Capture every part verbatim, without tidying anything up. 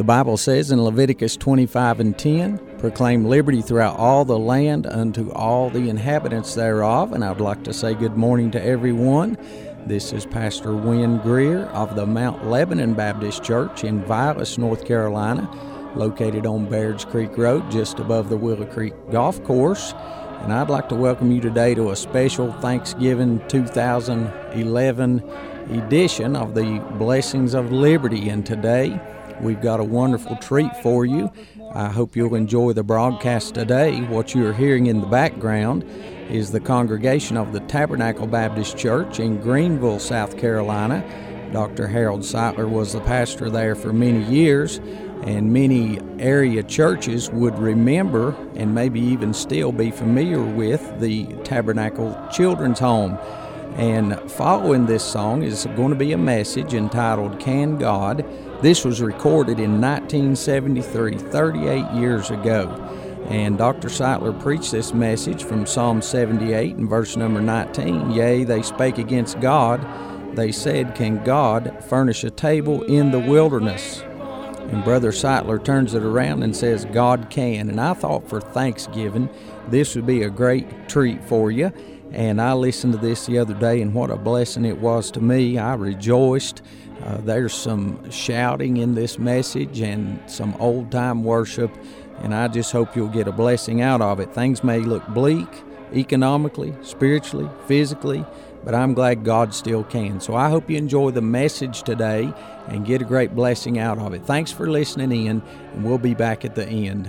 The Bible says in Leviticus twenty-five and ten, proclaim liberty throughout all the land unto all the inhabitants thereof. And I'd like to say good morning to everyone. This is Pastor Wynn Greer of the Mount Lebanon Baptist Church in Vilas, North Carolina, located on Baird's Creek Road, just above the Willow Creek Golf Course. And I'd like to welcome you today to a special Thanksgiving two thousand eleven edition of the Blessings of Liberty. And today, we've got a wonderful treat for you. I hope you'll enjoy the broadcast today. What you're hearing in the background is the congregation of the Tabernacle Baptist Church in Greenville, South Carolina. Doctor Harold Sightler was the pastor there for many years, and many area churches would remember and maybe even still be familiar with the Tabernacle Children's Home. And following this song is going to be a message entitled, Can God? This was recorded in nineteen seventy-three, thirty-eight years ago. And Doctor Sightler preached this message from Psalm seventy-eight and verse number nineteen. Yea, they spake against God. They said, Can God furnish a table in the wilderness? And Brother Sightler turns it around and says, God can. And I thought for Thanksgiving, this would be a great treat for you. And I listened to this the other day, and what a blessing it was to me. I rejoiced. Uh, there's some shouting in this message and some old-time worship, and I just hope you'll get a blessing out of it. Things may look bleak economically, spiritually, physically, but I'm glad God still can. So I hope you enjoy the message today and get a great blessing out of it. Thanks for listening in, and we'll be back at the end.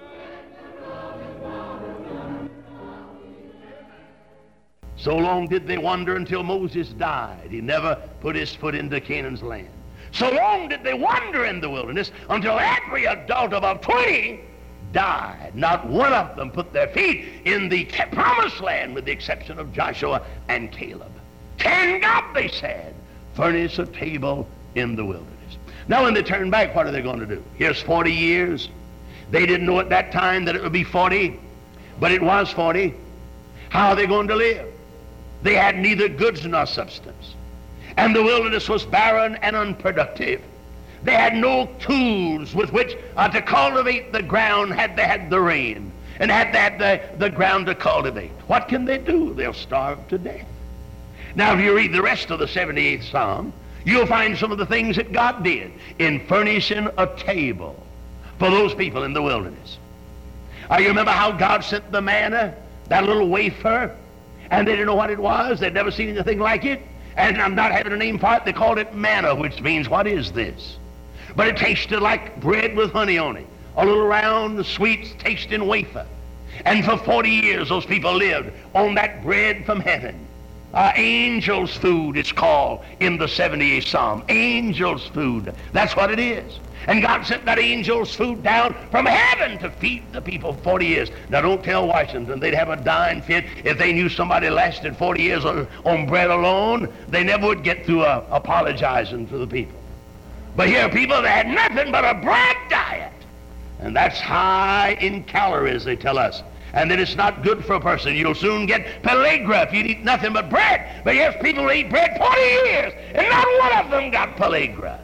So long did they wander until Moses died. He never put his foot into Canaan's land. So long did they wander in the wilderness until every adult above twenty died. Not one of them put their feet in the promised land with the exception of Joshua and Caleb. Can God, they said, furnish a table in the wilderness? Now when they turn back, what are they going to do? Here's forty years. They didn't know at that time that it would be forty, but it was forty. How are they going to live? They had neither goods nor substance. And the wilderness was barren and unproductive. They had no tools with which uh, to cultivate the ground had they had the rain, and had they had the, the ground to cultivate. What can they do? They'll starve to death. Now, if you read the rest of the seventy-eighth Psalm, you'll find some of the things that God did in furnishing a table for those people in the wilderness. Uh, you remember how God sent the manna, that little wafer, and they didn't know what it was. They'd never seen anything like it. And I'm not having a name for it. They called it manna, which means, what is this? But it tasted like bread with honey on it. A little round, sweet, tasting wafer. And for forty years, those people lived on that bread from heaven. Uh, angel's food, it's called in the seventy-eighth Psalm. Angel's food. That's what it is. And God sent that angel's food down from heaven to feed the people forty years. Now, don't tell Washington they'd have a dying fit if they knew somebody lasted forty years on, on bread alone. They never would get through uh, apologizing to the people. But here are people that had nothing but a bread diet. And that's high in calories, they tell us. And that it's not good for a person. You'll soon get pellagra if you eat nothing but bread. But here's people who eat bread forty years, and not one of them got pellagra.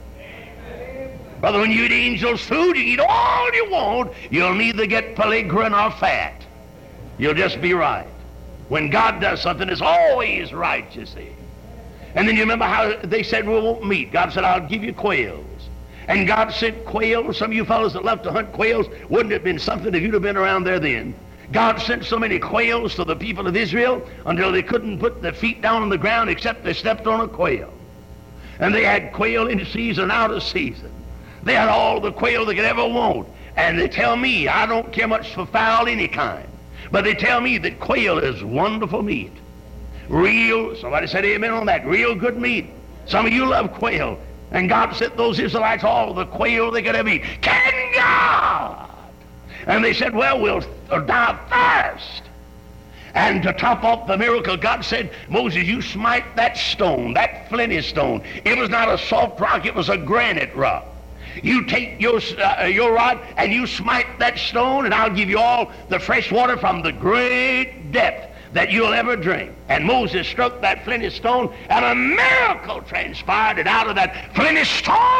Brother, when you eat angel's food, you eat all you want. You'll neither get pellagra nor fat. You'll just be right. When God does something, it's always right, you see. And then you remember how they said, we won't meat. God said, I'll give you quails. And God sent quails. Some of you fellows that love to hunt quails, wouldn't it have been something if you'd have been around there then? God sent so many quails to the people of Israel until they couldn't put their feet down on the ground except they stepped on a quail. And they had quail in season, out of season. They had all the quail they could ever want. And they tell me, I don't care much for fowl any kind, but they tell me that quail is wonderful meat. Real, somebody said amen on that, real good meat. Some of you love quail. And God sent those Israelites all the quail they could ever eat. Can God? And they said, well, we'll die first. And to top off the miracle, God said, Moses, you smite that stone, that flinty stone. It was not a soft rock, it was a granite rock. You take your, uh, your rod and you smite that stone, and I'll give you all the fresh water from the great depth that you'll ever drink. And Moses struck that flinty stone, and a miracle transpired, and out of that flinty stone,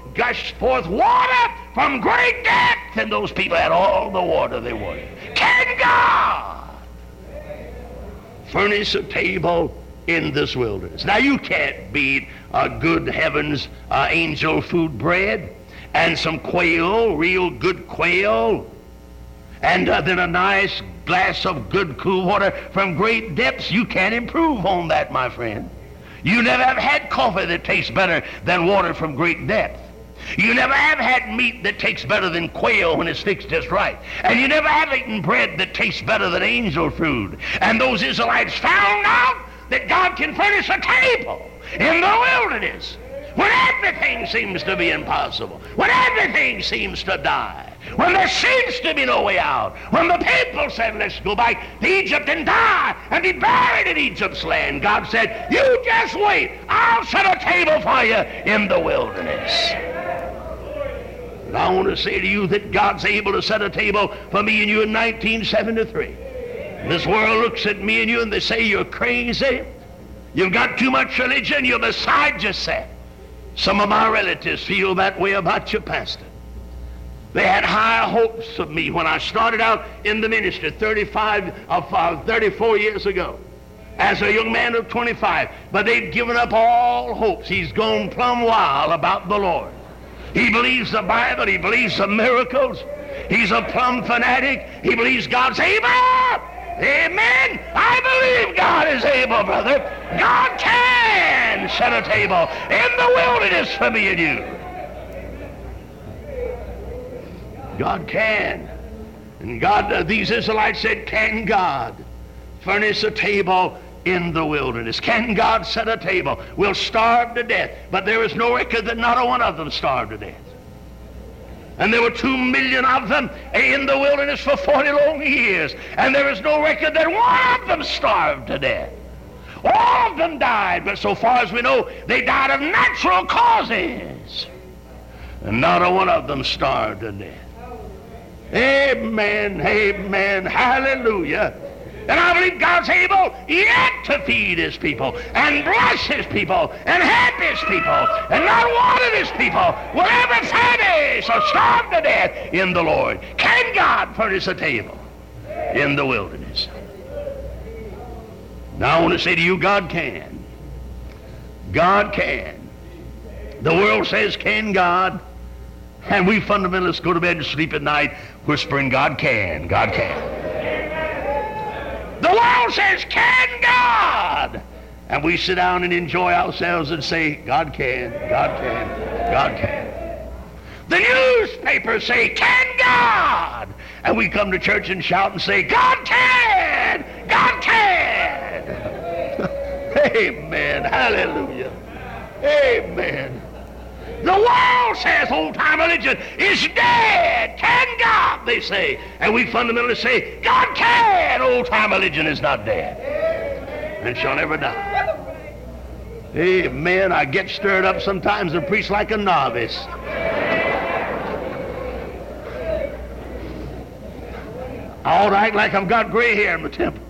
gushed forth water from great depth, and those people had all the water they wanted. Can God furnish a table in this wilderness? Now, you can't beat a good heavens uh, angel food bread and some quail, real good quail, and uh, then a nice glass of good cool water from great depths. You can't improve on that, my friend. You never have had coffee that tastes better than water from great depth. You never have had meat that tastes better than quail when it's fixed just right. And you never have eaten bread that tastes better than angel food. And those Israelites found out that God can furnish a table in the wilderness when everything seems to be impossible, when everything seems to die, when there seems to be no way out, when the people said, let's go back to Egypt and die and be buried in Egypt's land. God said, you just wait. I'll set a table for you in the wilderness. And I want to say to you that God's able to set a table for me and you in nineteen seventy-three. This world looks at me and you and they say, you're crazy. You've got too much religion. You're beside yourself. Some of my relatives feel that way about your pastor. They had high hopes of me when I started out in the ministry thirty-five, uh, thirty-four years ago as a young man of twenty-five. But they've given up all hopes. He's gone plumb wild about the Lord. He believes the Bible. He believes the miracles. He's a plumb fanatic. He believes God's able. Amen. I believe God is able, brother. God can set a table in the wilderness for me and you. God can. And God, uh, these Israelites said, can God furnish a table in the wilderness? Can God set a table? We'll starve to death. But there is no record that not a one of them starved to death. And there were two million of them in the wilderness for forty long years. And there is no record that one of them starved to death. All of them died, but so far as we know, they died of natural causes. And not a one of them starved to death. Amen, amen, hallelujah. And I believe God's able yet to feed his people and bless his people and help his people. And not one of his people will ever finish or starve to death in the Lord. Can God furnish a table in the wilderness? Now I want to say to you, God can. God can. The world says, can God? And we fundamentalists go to bed and sleep at night whispering, God can, God can. The world says, can God? And we sit down and enjoy ourselves and say, God can, God can, God can. The newspapers say, can God? And we come to church and shout and say, God can, God can. Amen, hallelujah, amen. The world says old-time religion is dead. Can God, they say. And we fundamentalists say, God can. Old-time religion is not dead and shall never die. Amen. I get stirred up sometimes and preach like a novice. I ought to act like I've got gray hair in my temple.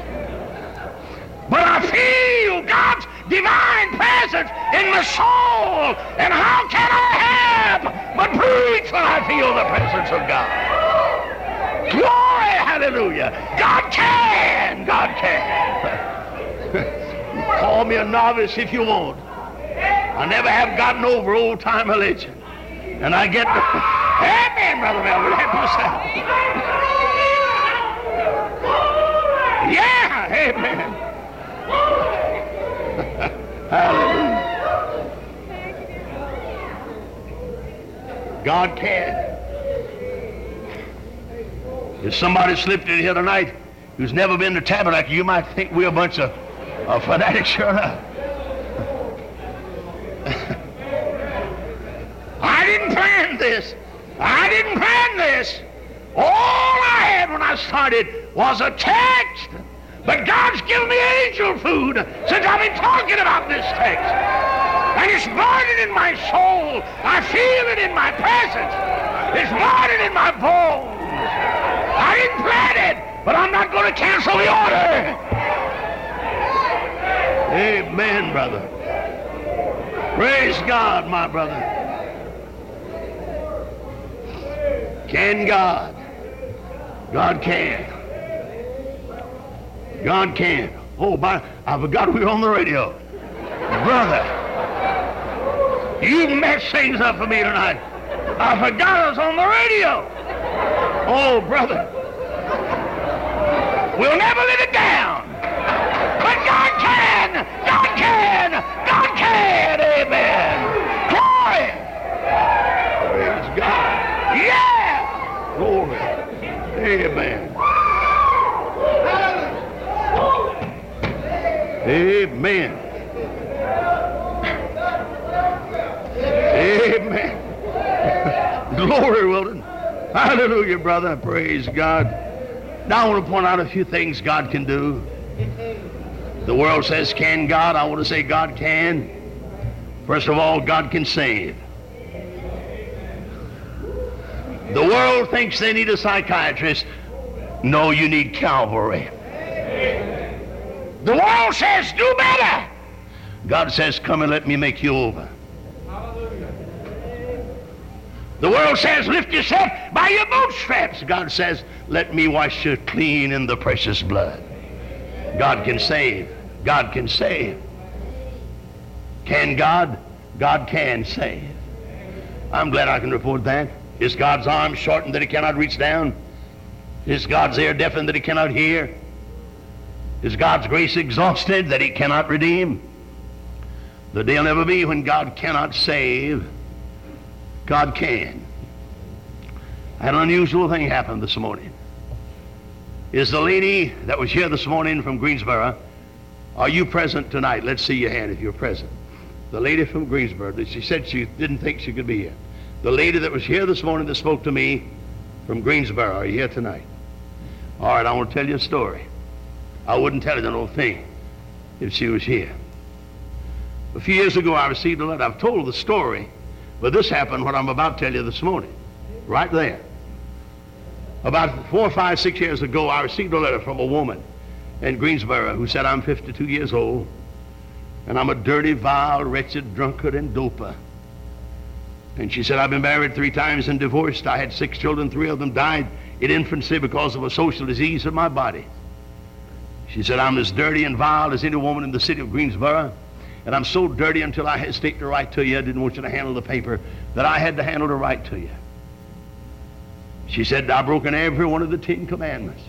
But I feel God's divine presence in my soul. And how can I help but preach when I feel the presence of God? Glory, hallelujah. God can, God can. Call me a novice if you want. I never have gotten over old-time religion. And I get to... Amen, Brother Melvin. Help yourself. Yeah, amen. Hallelujah. God can. If somebody slipped in here tonight who's never been to Tabernacle, you might think we're a bunch of, of fanatics, sure enough. I didn't plan this. I didn't plan this. All I had when I started was a text. But God's given me angel food since I've been talking about this text. And it's burning in my soul. I feel it in my presence. It's burning in my bones. I didn't plan it, but I'm not going to cancel the order. Amen, brother. Praise God, my brother. Can God? God can. God can. Oh, my, I forgot we were on the radio. Brother, you messed things up for me tonight. I forgot I was on the radio. Oh, brother. We'll never live it down. But God can. God can. God can. Amen. Glory. Praise God. Yeah. Glory. Amen. Amen. Amen. Glory, Wilton. Hallelujah, brother. Praise God. Now I want to point out a few things God can do. The world says, can God? I want to say God can. First of all, God can save. The world thinks they need a psychiatrist. No, you need Calvary. The world says, do better. God says, come and let me make you over. The world says, lift yourself by your bootstraps. God says, let me wash you clean in the precious blood. God can save. God can save. Can God? God can save. I'm glad I can report that. Is God's arm shortened that he cannot reach down? Is God's ear deafened that he cannot hear? Is God's grace exhausted that he cannot redeem? The day will never be when God cannot save. God can. I had an unusual thing happen this morning. Is the lady that was here this morning from Greensboro, are you present tonight? Let's see your hand if you're present. The lady from Greensboro, she said she didn't think she could be here. The lady that was here this morning that spoke to me from Greensboro, are you here tonight? All right, I want to tell you a story. I wouldn't tell you the whole thing if she was here. A few years ago, I received a letter. I've told the story, but this happened what I'm about to tell you this morning, right there. About four, five, six years ago, I received a letter from a woman in Greensboro who said, I'm fifty-two years old, and I'm a dirty, vile, wretched drunkard and doper. And she said, I've been married three times and divorced. I had six children. Three of them died in infancy because of a social disease of my body. She said, I'm as dirty and vile as any woman in the city of Greensboro, and I'm so dirty until I hesitate to write to you. I didn't want you to handle the paper, that I had to handle to write to you. She said, I've broken every one of the Ten Commandments.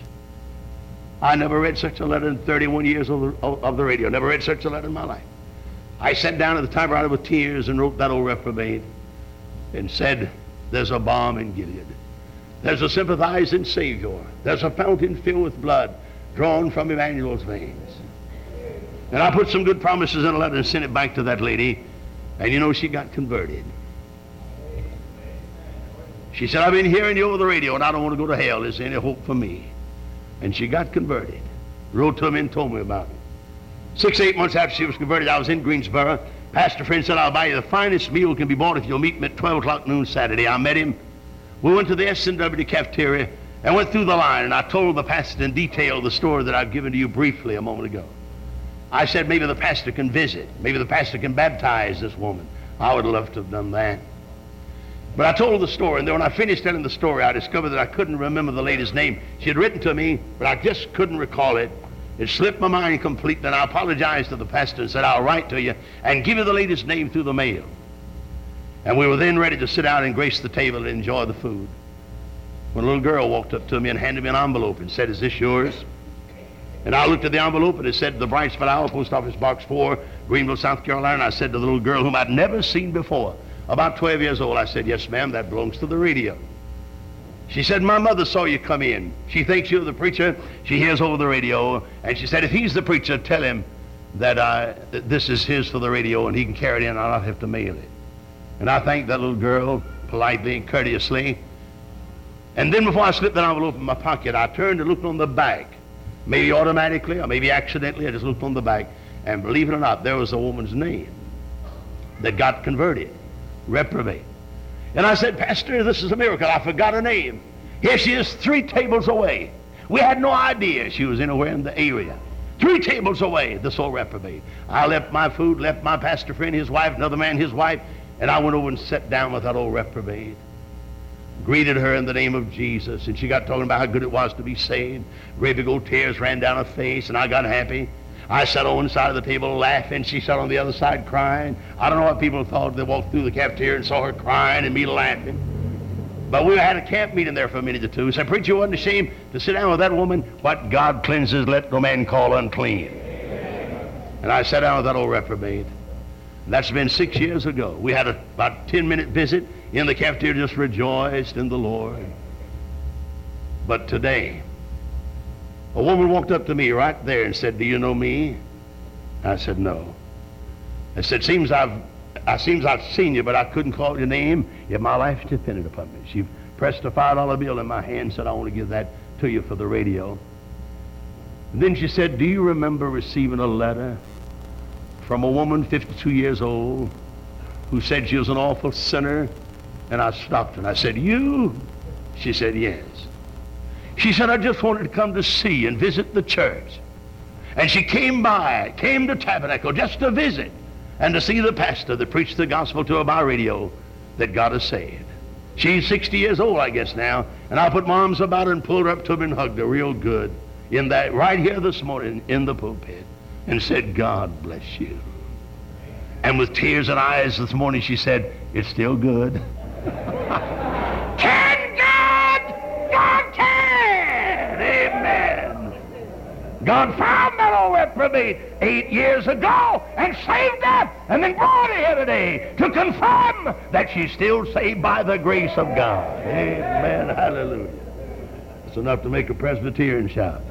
I never read such a letter in thirty-one years of the, of the radio. Never read such a letter in my life. I sat down at the typewriter with tears and wrote that old reprobate and said, there's a balm in Gilead. There's a sympathizing Savior. There's a fountain filled with blood drawn from Emmanuel's veins. And I put some good promises in a letter and sent it back to that lady, and you know, she got converted. She said, I've been hearing you over the radio, and I don't want to go to hell. Is there any hope for me? And she got converted. Wrote to me and told me about it. Six, eight months after she was converted, I was in Greensboro. Pastor friend said, I'll buy you the finest meal can be bought if you'll meet me at twelve o'clock noon Saturday. I met him. We went to the S and W cafeteria and went through the line, and I told the pastor in detail the story that I've given to you briefly a moment ago. I said, maybe the pastor can visit. Maybe the pastor can baptize this woman. I would love to have done that. But I told the story, and then when I finished telling the story, I discovered that I couldn't remember the lady's name. She had written to me, but I just couldn't recall it. It slipped my mind completely, and I apologized to the pastor and said, I'll write to you and give you the lady's name through the mail. And we were then ready to sit down and grace the table and enjoy the food, when a little girl walked up to me and handed me an envelope and said, is this yours? And I looked at the envelope, and it said, the Bright Spot Owl, Post Office Box four, Greenville, South Carolina. And I said to the little girl, whom I'd never seen before, about twelve years old, I said, yes, ma'am, that belongs to the radio. She said, my mother saw you come in. She thinks you're the preacher. She hears over the radio. And she said, if he's the preacher, tell him that uh, th- this is his for the radio, and he can carry it in, and I'll not have to mail it. And I thanked that little girl politely and courteously. And then before I slipped that envelope in my pocket, I turned and looked on the back. Maybe automatically or maybe accidentally, I just looked on the back. And believe it or not, there was a woman's name that got converted. Reprobate. And I said, Pastor, this is a miracle. I forgot her name. Here she is, three tables away. We had no idea she was anywhere in the area. Three tables away, this old reprobate. I left my food, left my pastor friend, his wife, another man, his wife, and I went over and sat down with that old reprobate. greeted her in the name of Jesus, and she got talking about how good it was to be saved. Great big old tears ran down her face, and I got happy. I sat on one side of the table laughing. She sat on the other side crying. I don't know what people thought. They walked through the cafeteria and saw her crying and me laughing. But we had a camp meeting there for a minute or two. So preacher wasn't ashamed to sit down with that woman. What God cleanses, let no man call unclean. And I sat down with that old reprobate. And that's been six years ago. We had a, about a ten-minute visit in the cafeteria, just rejoiced in the Lord. But today, a woman walked up to me right there and said, "Do you know me?" I said, "No." I said, seems I've, I seems I've seen you, but I couldn't call your name. Yet my life's dependent upon me. She pressed a five dollar bill in my hand and said, "I want to give that to you for the radio." And then she said, "Do you remember receiving a letter from a woman fifty-two years old who said she was an awful sinner?" And I stopped her and I said, "You?" She said, "Yes." She said, "I just wanted to come to see and visit the church." And she came by, came to Tabernacle just to visit and to see the pastor that preached the gospel to her by radio that God has saved. She's sixty years old, I guess, now. And I put my arms about her and pulled her up to me and hugged her real good in that, right here this morning in the pulpit, and said, "God bless you." And with tears in her eyes this morning, she said, "It's still good." Can God? God can! Amen. God found that old reprobate eight years ago and saved her, and then brought her here today to confirm that she's still saved by the grace of God. Amen. Hallelujah. It's enough to make a Presbyterian shout.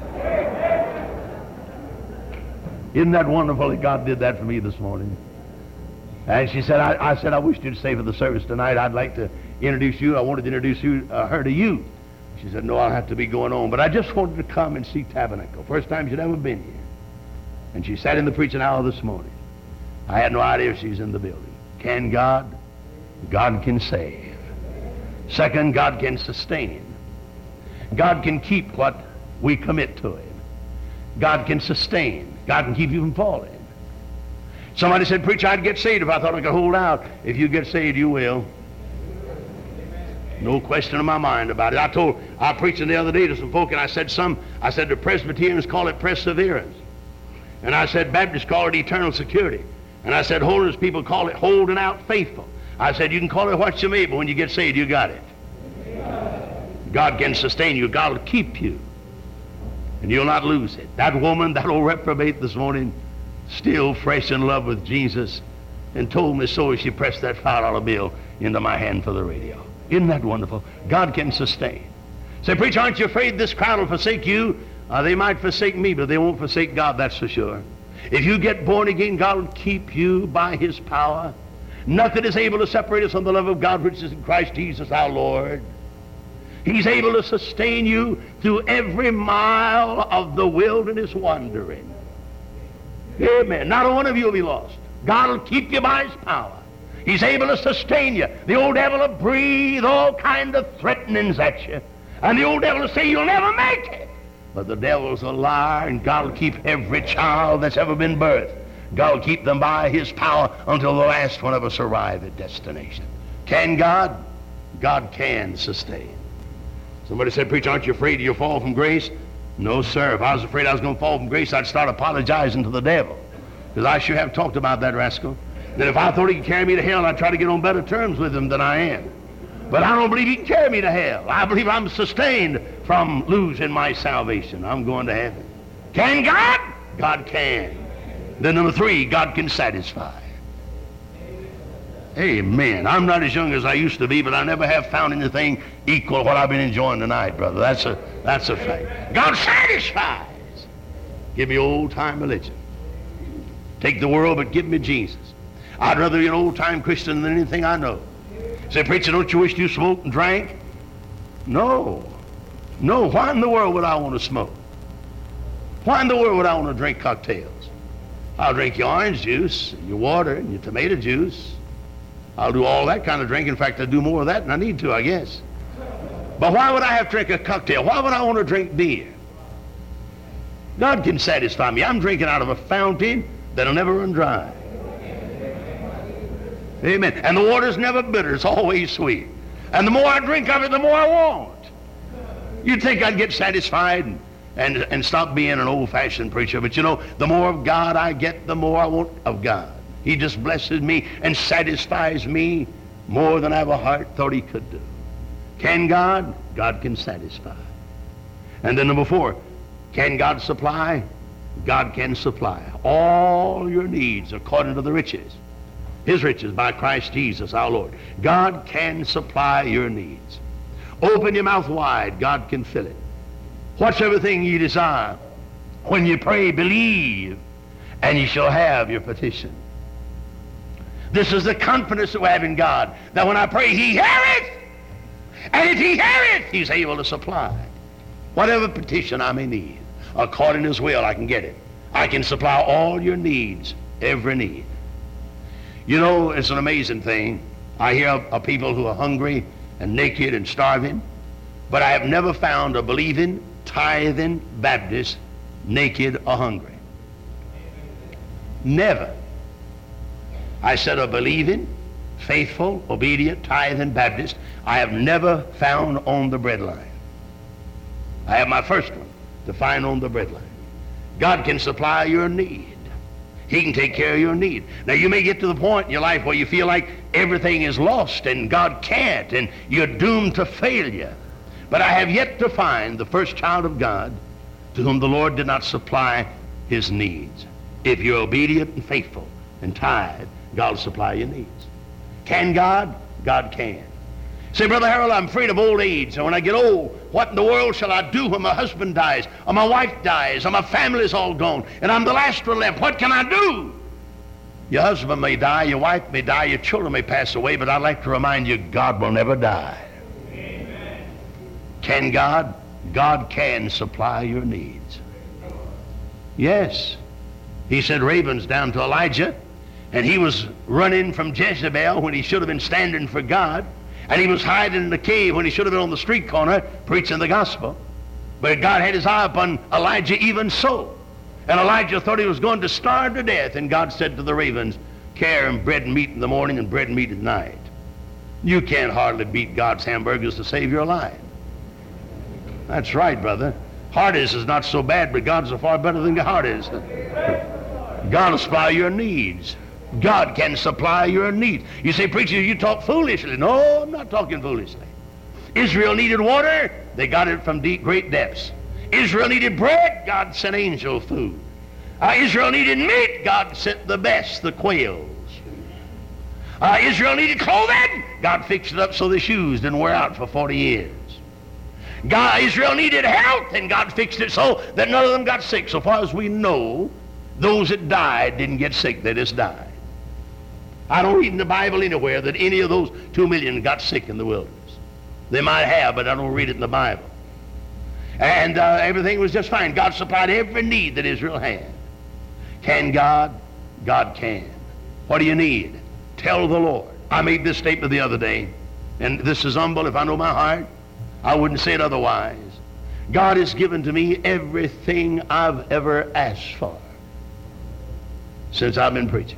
Isn't that wonderful that God did that for me this morning? And she said, I, I said, "I wish you'd stay for the service tonight. I'd like to introduce you. I wanted to introduce you, uh, her to you." She said, "No, I'll have to be going on. But I just wanted to come and see Tabernacle. First time she'd ever been here." And she sat in the preaching hour this morning. I had no idea she's in the building. Can God? God can save. Second, God can sustain. God can keep what we commit to Him. God can sustain. God can keep you from falling. Somebody said, "Preacher, I'd get saved if I thought I could hold out." If you get saved, you will. No question in my mind about it. I told, I preached the other day to some folk, and I said, some, I said the Presbyterians call it perseverance. And I said Baptists call it eternal security. And I said holiness people call it holding out faithful. I said you can call it what you may, but when you get saved, you got it. God can sustain you. God will keep you. And you'll not lose it. That woman, that old reprobate this morning, still fresh in love with Jesus, and told me so as she pressed that five dollar bill into my hand for the radio. Isn't that wonderful? God can sustain. Say, "Preacher, aren't you afraid this crowd will forsake you?" Uh, they might forsake me, but they won't forsake God, that's for sure. If you get born again, God will keep you by His power. Nothing is able to separate us from the love of God which is in Christ Jesus our Lord. He's able to sustain you through every mile of the wilderness wandering. Amen. Not a one of you will be lost. God will keep you by His power. He's able to sustain you. The old devil will breathe all kind of threatenings at you. And the old devil will say you'll never make it. But the devil's a liar, and God will keep every child that's ever been birthed. God will keep them by His power until the last one of us arrive at destination. Can God? God can sustain. Somebody said, "Preacher, aren't you afraid you'll fall from grace?" No, sir. If I was afraid I was going to fall from grace, I'd start apologizing to the devil. Because I sure have talked about that rascal. That if I thought he could carry me to hell, I'd try to get on better terms with him than I am. But I don't believe he can carry me to hell. I believe I'm sustained from losing my salvation. I'm going to heaven. Can God? God can. Then number three, God can satisfy. Amen. I'm not as young as I used to be, but I never have found anything equal what I've been enjoying tonight, brother. That's a, that's a fact. God satisfies. Give me old-time religion. Take the world, but give me Jesus. I'd rather be an old-time Christian than anything I know. Say, "Preacher, don't you wish you smoked and drank?" No. No. Why in the world would I want to smoke? Why in the world would I want to drink cocktails? I'll drink your orange juice, and your water, and your tomato juice. I'll do all that kind of drink. In fact, I do more of that than I need to, I guess. But why would I have to drink a cocktail? Why would I want to drink beer? God can satisfy me. I'm drinking out of a fountain that'll never run dry. Amen. And the water's never bitter. It's always sweet. And the more I drink of it, the more I want. You'd think I'd get satisfied and, and, and stop being an old-fashioned preacher. But you know, the more of God I get, the more I want of God. He just blesses me and satisfies me more than I have a heart thought he could do. Can God? God can satisfy. And then number four, can God supply? God can supply all your needs according to the riches. His riches by Christ Jesus our Lord. God can supply your needs. Open your mouth wide, God can fill it. Whatsoever thing you desire, when you pray, believe, and you shall have your petition. This is the confidence that we have in God, that when I pray, he heareth, and if he heareth, he's able to supply whatever petition I may need. According to his will, I can get it. I can supply all your needs, every need. You know, it's an amazing thing. I hear of, of people who are hungry and naked and starving, but I have never found a believing, tithing Baptist naked or hungry. Never. I said a believing, faithful, obedient, tithing Baptist I have never found on the breadline. I have my first one to find on the breadline. God can supply your need. He can take care of your need. Now you may get to the point in your life where you feel like everything is lost and God can't and you're doomed to failure. But I have yet to find the first child of God to whom the Lord did not supply his needs. If you're obedient and faithful and tithe, God will supply your needs. Can God? God can. Say, Brother Harold, I'm afraid of old age. And when I get old, what in the world shall I do when my husband dies, or my wife dies, or my family's all gone, and I'm the last one left? What can I do? Your husband may die, your wife may die, your children may pass away, but I'd like to remind you, God will never die. Amen. Can God? God can supply your needs. Yes. He sent ravens down to Elijah, and he was running from Jezebel when he should have been standing for God. And he was hiding in the cave when he should have been on the street corner preaching the gospel. But God had his eye upon Elijah even so. And Elijah thought he was going to starve to death. And God said to the ravens, carry him bread and meat in the morning and bread and meat at night. You can't hardly beat God's hamburgers to save your life. That's right, brother. Hearties is not so bad, but God's so far better than Hearties. God will supply your needs. God can supply your needs. You say, preacher, you talk foolishly. No, I'm not talking foolishly. Israel needed water. They got it from deep, great depths. Israel needed bread. God sent angel food. Uh, Israel needed meat. God sent the best, the quails. Uh, Israel needed clothing. God fixed it up so the shoes didn't wear out for forty years. God, Israel needed health, and God fixed it so that none of them got sick. So far as we know, those that died didn't get sick. They just died. I don't read in the Bible anywhere that any of those two million got sick in the wilderness. They might have, but I don't read it in the Bible. And uh, everything was just fine. God supplied every need that Israel had. Can God? God can. What do you need? Tell the Lord. I made this statement the other day, and this is humble. If I know my heart, I wouldn't say it otherwise. God has given to me everything I've ever asked for since I've been preaching.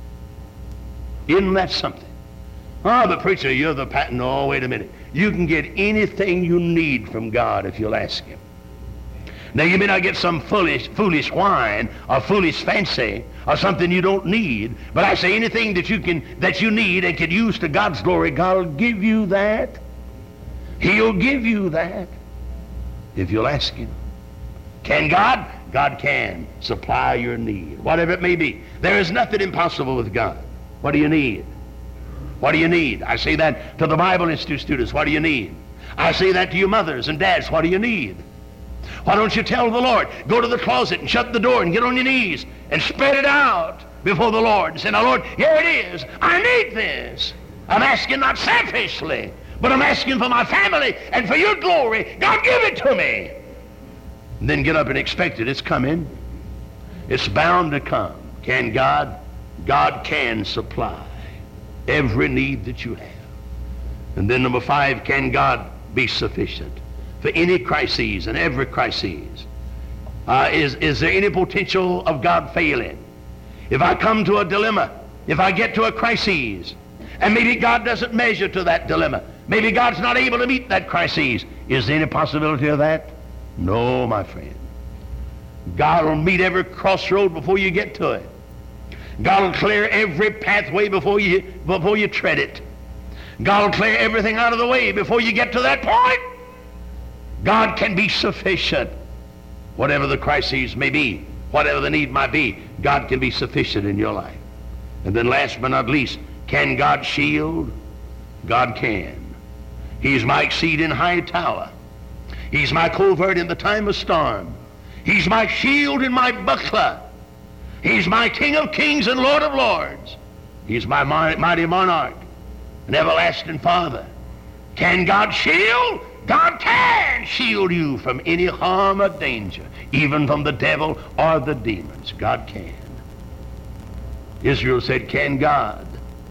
Isn't that something? Oh, but preacher, you're the pattern. No, wait a minute. You can get anything you need from God if you'll ask him. Now, you may not get some foolish, foolish wine or foolish fancy or something you don't need, but I say anything that you can, that you need and can use to God's glory, God will give you that. He'll give you that if you'll ask him. Can God? God can supply your need, whatever it may be. There is nothing impossible with God. What do you need? What do you need? I say that to the Bible Institute students. What do you need? I say that to you mothers and dads. What do you need? Why don't you tell the Lord, go to the closet and shut the door and get on your knees and spread it out before the Lord and say, now Lord, here it is. I need this. I'm asking not selfishly, but I'm asking for my family and for your glory. God, give it to me. And then get up and expect it. It's coming. It's bound to come. Can God? God can supply every need that you have. And then number five, can God be sufficient for any crises and every crisis? Uh, is, is there any potential of God failing? If I come to a dilemma, if I get to a crisis, and maybe God doesn't measure to that dilemma, Maybe God's not able to meet that crisis. Is there any possibility of that? No, my friend. God will meet every crossroad before you get to it. God will clear every pathway before you, before you tread it. God will clear everything out of the way before you get to that point. God can be sufficient. Whatever the crises may be, whatever the need might be, God can be sufficient in your life. And then last but not least, can God shield? God can. He's my exceeding high tower. He's my covert in the time of storm. He's my shield and my buckler. He's my King of kings and Lord of lords. He's my mighty monarch, an everlasting Father. Can God shield? God can shield you from any harm or danger, even from the devil or the demons. God can. Israel said, can God?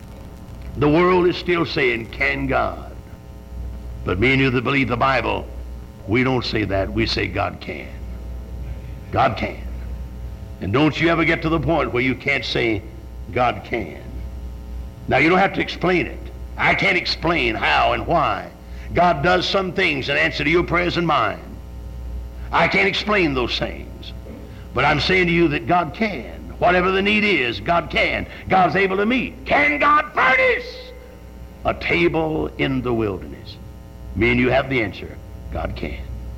The world is still saying, can God? But me and you that believe the Bible, we don't say that. We say God can. God can. And don't you ever get to the point where you can't say God can. Now, you don't have to explain it. I can't explain how and why God does some things in answer to your prayers and mine. I can't explain those things. But I'm saying to you that God can. Whatever the need is, God can. God's able to meet. Can God furnish a table in the wilderness? Me and you have the answer. God can.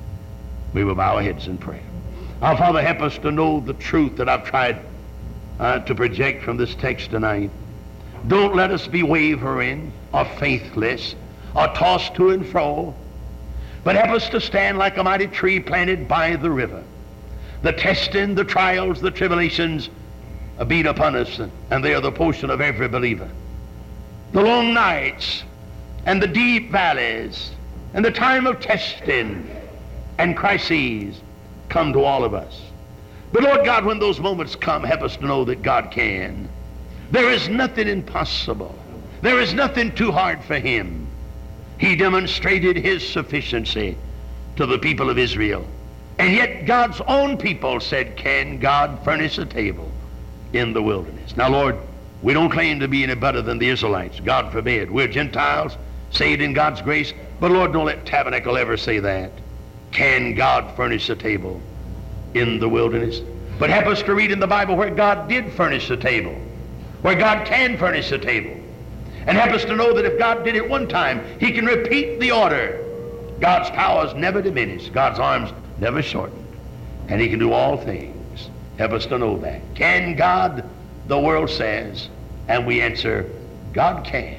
We will bow our heads in prayer. Our Father, help us to know the truth that I've tried uh, to project from this text tonight. Don't let us be wavering or faithless or tossed to and fro, but help us to stand like a mighty tree planted by the river. The testing, the trials, the tribulations beat upon us, and they are the portion of every believer. The long nights and the deep valleys and the time of testing and crises come to all of us. But Lord God, when those moments come, help us to know that God can. There is nothing impossible. There is nothing too hard for him. He demonstrated his sufficiency to the people of Israel. And yet God's own people said, can God furnish a table in the wilderness? Now, Lord, we don't claim to be any better than the Israelites. God forbid. We're Gentiles, saved in God's grace. But Lord, don't let Tabernacle ever say that. Can God furnish a table in the wilderness? But help us to read in the Bible where God did furnish a table, where God can furnish a table. And help us to know that if God did it one time, he can repeat the order. God's powers never diminished. God's arms never shortened. And he can do all things. Help us to know that. Can God? The world says. And we answer, God can.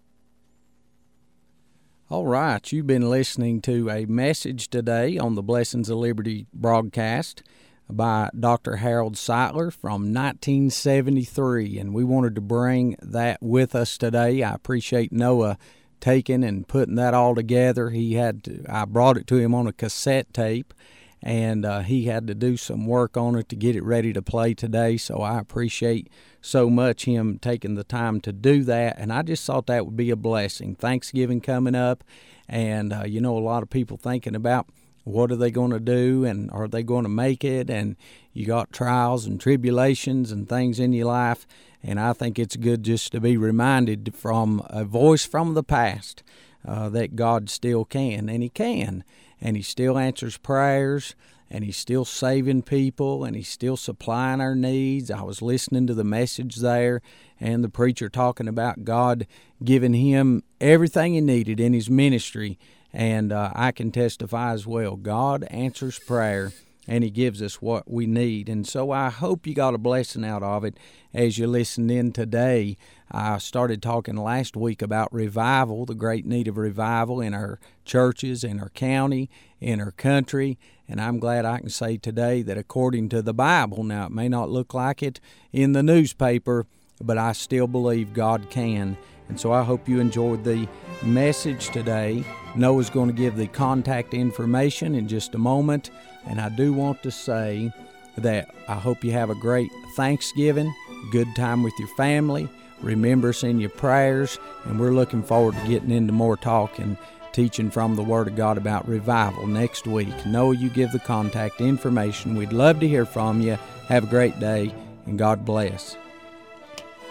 All right, you've been listening to a message today on the Blessings of Liberty broadcast by Doctor Harold Sightler from nineteen seventy-three, and we wanted to bring that with us today. I appreciate Noah taking and putting that all together. He had to, I brought it to him on a cassette tape, and uh, he had to do some work on it to get it ready to play today, so I appreciate so much him taking the time to do that, and I just thought that would be a blessing. Thanksgiving coming up, and uh, you know, a lot of people thinking about what are they going to do, and are they going to make it, and you got trials and tribulations and things in your life, and I think it's good just to be reminded from a voice from the past uh, that God still can, and he can, and he still answers prayers, and he's still saving people, and he's still supplying our needs. I was listening to the message there, and the preacher talking about God giving him everything he needed in his ministry, and uh, I can testify as well. God answers prayer, and he gives us what we need. And so I hope you got a blessing out of it as you listened in today. I started talking last week about revival, the great need of revival in our churches, in our county, in our country. And I'm glad I can say today that according to the Bible, now it may not look like it in the newspaper, but I still believe God can. And so I hope you enjoyed the message today. Noah's going to give the contact information in just a moment. And I do want to say that I hope you have a great Thanksgiving, good time with your family. Remember us in your prayers, and we're looking forward to getting into more talk and teaching from the Word of God about revival next week. Noah, you give the contact information. We'd love to hear from you. Have a great day, and God bless.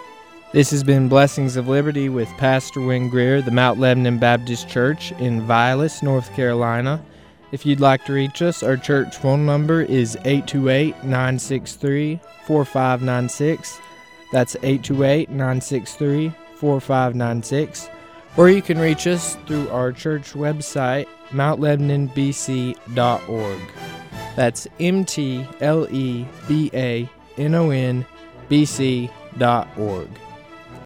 This has been Blessings of Liberty with Pastor Wayne Greer, the Mount Lebanon Baptist Church in Vilas, North Carolina. If you'd like to reach us, our church phone number is eight two eight, nine six three, four five nine six. That's eight two eight, nine six three, four five nine six. Or you can reach us through our church website, mount lebanon b c dot org. That's M T L E B A N O N B C dot org.